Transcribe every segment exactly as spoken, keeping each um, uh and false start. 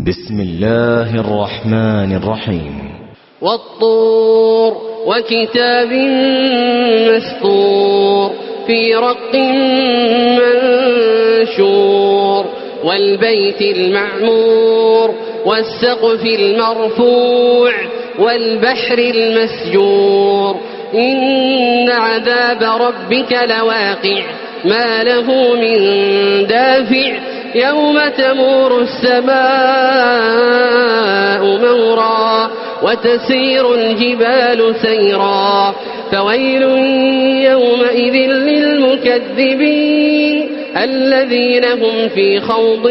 بسم الله الرحمن الرحيم. والطور وكتاب مسطور في رق منشور والبيت المعمور والسقف المرفوع والبحر المسجور إن عذاب ربك لواقع ما له من دافع يوم تمور السماء مورا وتسير الجبال سيرا فويل يومئذ للمكذبين الذين هم في خوض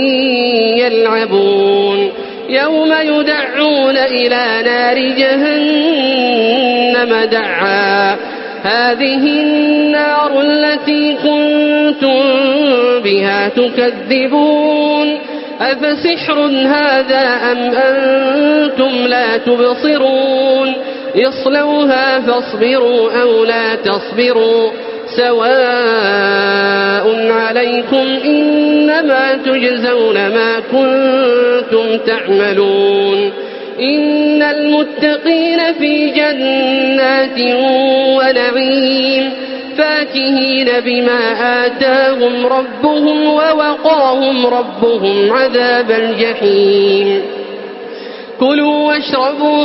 يلعبون يوم يدعون إلى نار جهنم دعا هذه النار التي كنتم بها تكذبون أفسحر هذا أم أنتم لا تبصرون اصلوها فاصبروا أو لا تصبروا سواء عليكم إنما تجزون ما كنتم تعملون إن المتقين في جنات ونعيم فاكهين بما آتاهم ربهم ووقاهم ربهم عذاب الجحيم كلوا واشربوا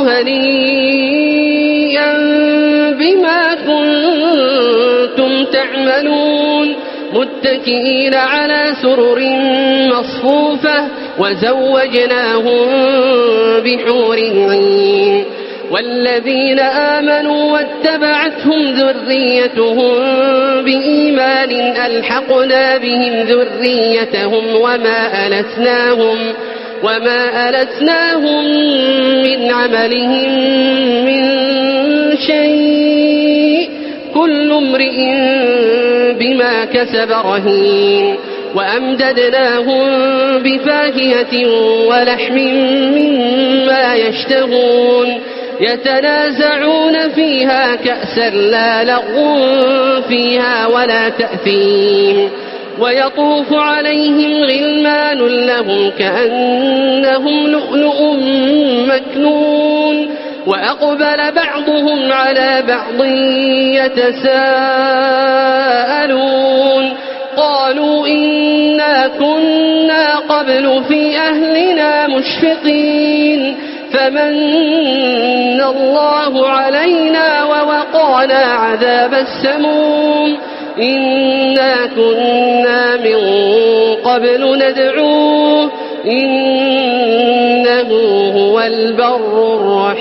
هنيئا بما كنتم تعملون متكئين على سرر مصفوفة وزوجناهم بحور عين والذين آمنوا واتبعتهم ذريتهم بإيمان ألحقنا بهم ذريتهم وما ألتناهم وما ألتناهم من عملهم من شيء كل امرئ بما كسب رهين وأمددناهم بفاكهة ولحم مما يشتهون يتنازعون فيها كأسا لا لغو فيها ولا تأثيم ويطوف عليهم غلمان لهم كأنهم لؤلؤ مكنون وأقبل بعضهم على بعض يتساءلون قالوا إنا كنا قبل في أهلنا مشفقين فمن الله علينا ووقانا عذاب السموم إنا كنا من قبل ندعوه إنه هو البر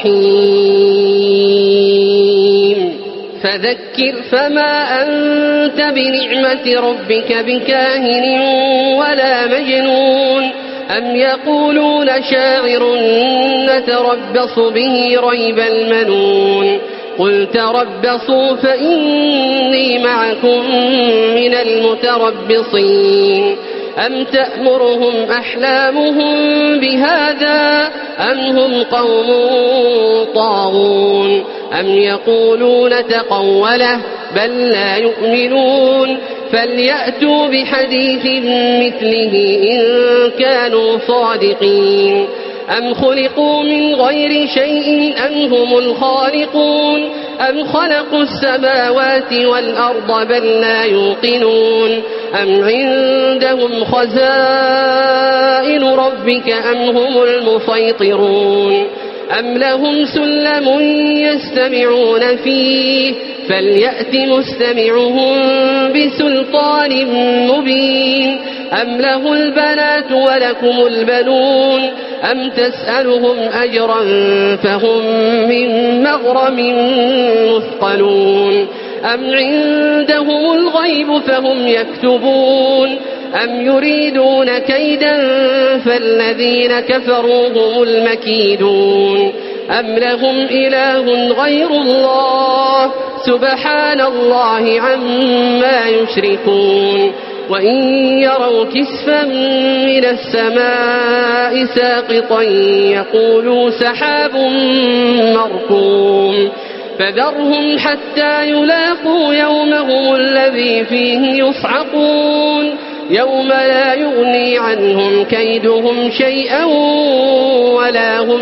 الرحيم فذكر فما أنت بنعمة ربك بكاهن ولا مجنون أم يقولون شاعر نتربص به ريب المنون قل تربصوا فإني معكم من المتربصين أم تأمرهم أحلامهم بهذا أم هم قوم طاغون أم يقولون تقوله بل لا يؤمنون فليأتوا بحديث مثله إن كانوا صادقين أم خلقوا من غير شيء أم هم الخالقون أم خلقوا السماوات والأرض بل لا يوقنون أم عندهم خزائن ربك أم هم المسيطرون أم لهم سلم يستمعون فيه فليأت مستمعهم بسلطان مبين أم له البنات ولكم البنون أم تسألهم أجرا فهم من مغرم مثقلون أم عندهم الغيب فهم يكتبون أم يريدون كيدا فالذين كفروا هم المكيدون أم لهم إله غير الله سبحان الله عما يشركون وإن يروا كسفا من السماء ساقطا يقولوا سحاب مركوم فذرهم حتى يلاقوا يومهم الذي فيه يصعقون يوم لا يغني عنهم كيدهم شيئا ولا هم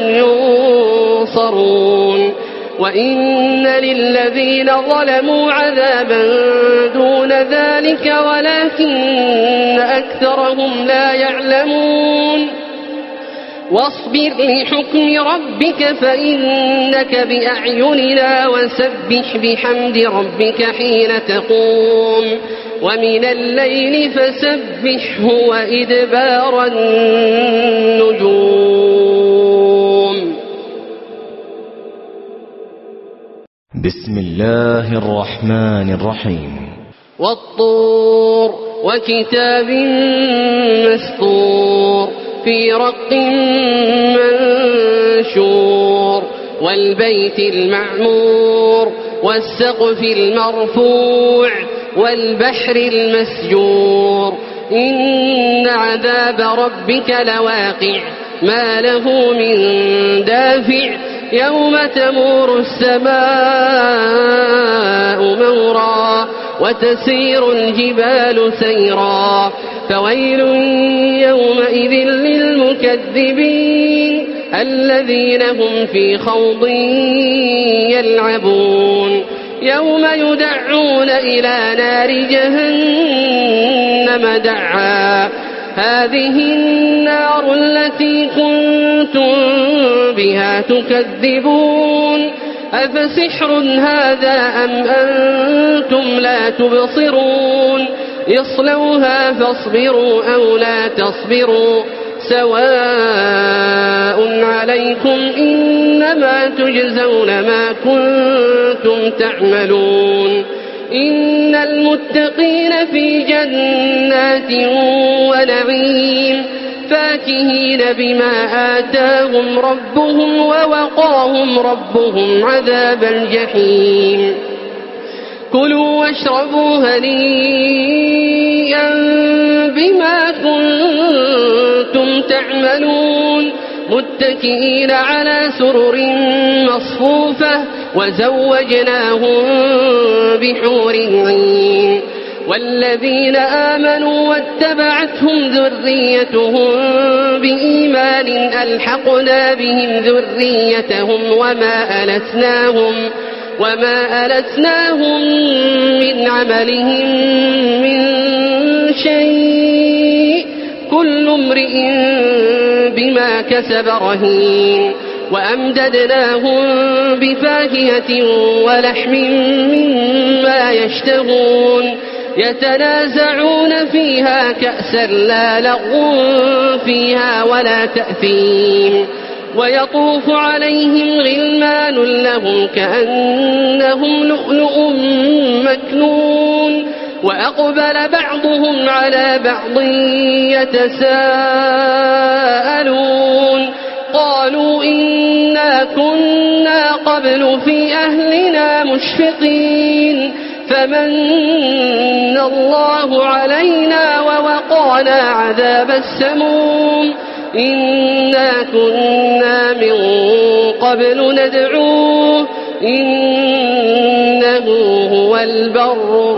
ينصرون وإن للذين ظلموا عذابا دون ذلك ولكن أكثرهم لا يعلمون واصبر لحكم ربك فإنك بأعيننا وسبح بحمد ربك حين تقوم ومن الليل فسبحه وإدبار النجوم. بسم الله الرحمن الرحيم. والطور وكتاب مسطور في رق منشور والبيت المعمور والسقف المرفوع والبحر المسجور إن عذاب ربك لواقع ما له من دافع يوم تمور السماء مورا وتسير الجبال سيرا فويل يومئذ للمكذبين الذين هم في خوض يلعبون يوم يدعون إلى نار جهنم دعا هذه النار التي كنتم بها تكذبون أفسحر هذا أم أنتم لا تبصرون اصلوها فاصبروا أو لا تصبروا سواء عليكم إنما تجزون ما كنتم تعملون إن المتقين في جنات ونعيم فاكهين بما آتاهم ربهم ووقاهم ربهم عذاب الجحيم كلوا واشربوا هنيئا بما كنتم تعملون متكئين على سرر مصفوفة وزوجناهم بحور عين والذين آمنوا واتبعتهم ذريتهم بإيمان ألحقنا بهم ذريتهم وما ألتناهم وما ألتناهم من عملهم من شيء كل امرئ بما كسب رهين وأمددناهم بفاكهة ولحم مما يشتهون يتنازعون فيها كأسا لا لغو فيها ولا تأثيم ويطوف عليهم غلمان لهم كأنهم لؤلؤ مكنون وأقبل بعضهم على بعض يتساءلون قالوا إنا كنا قبل في أهلنا مشفقين فمن الله علينا ووقانا عذاب السموم إنا كنا من قبل ندعوه إنه هو البر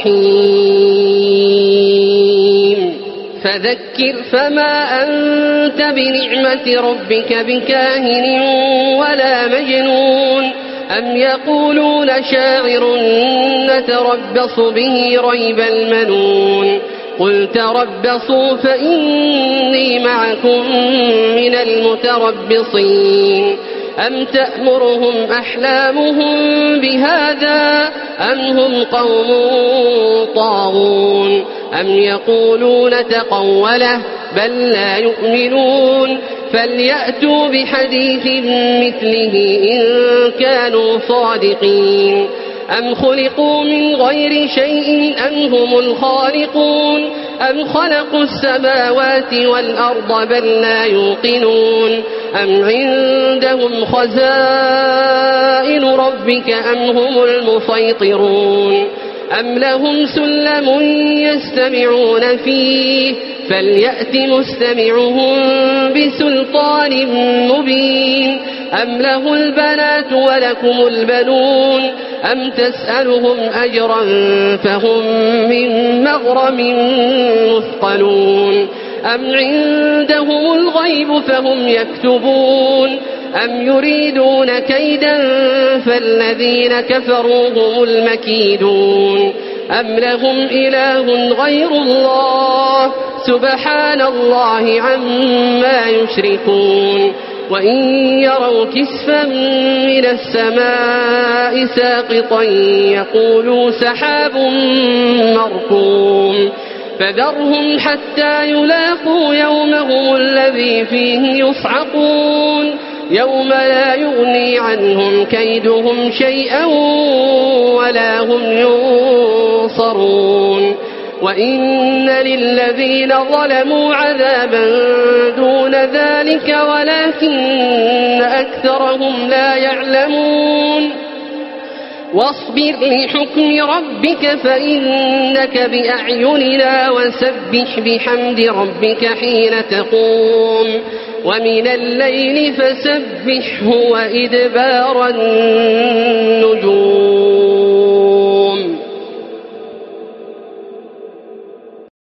الرحيم فذكر فما أنت بنعمة ربك بكاهن ولا مجنون أم يقولون شاعر نتربص به ريب المنون قل تربصوا فإني معكم من المتربصين أم تأمرهم أحلامهم بهذا أم هم قوم طاغون أم يقولون تقوله بل لا يؤمنون فليأتوا بحديث مثله إن كانوا صادقين أم خلقوا من غير شيء أم هم الخالقون أم خلقوا السماوات والأرض بل لا يوقنون أم عندهم خزائن ربك أم هم المسيطرون أم لهم سلم يستمعون فيه فليأت مستمعهم بسلطان مبين أم له البنات ولكم البنون أم تسألهم أجرا فهم من مغرم مثقلون أم عندهم الغيب فهم يكتبون أم يريدون كيدا فالذين كفروا هم المكيدون أم لهم إله غير الله سبحان الله عما يشركون وإن يروا كسفا من السماء ساقطا يقولوا سحاب مركوم فذرهم حتى يلاقوا يومهم الذي فيه يصعقون يوم لا يغني عنهم كيدهم شيئا ولا هم ينصرون وإن للذين ظلموا عذابا دون ذلك ولكن أكثرهم لا يعلمون واصبر لحكم ربك فإنك بأعيننا وسبح بحمد ربك حين تقوم ومن الليل فسبحه وإدبار النجوم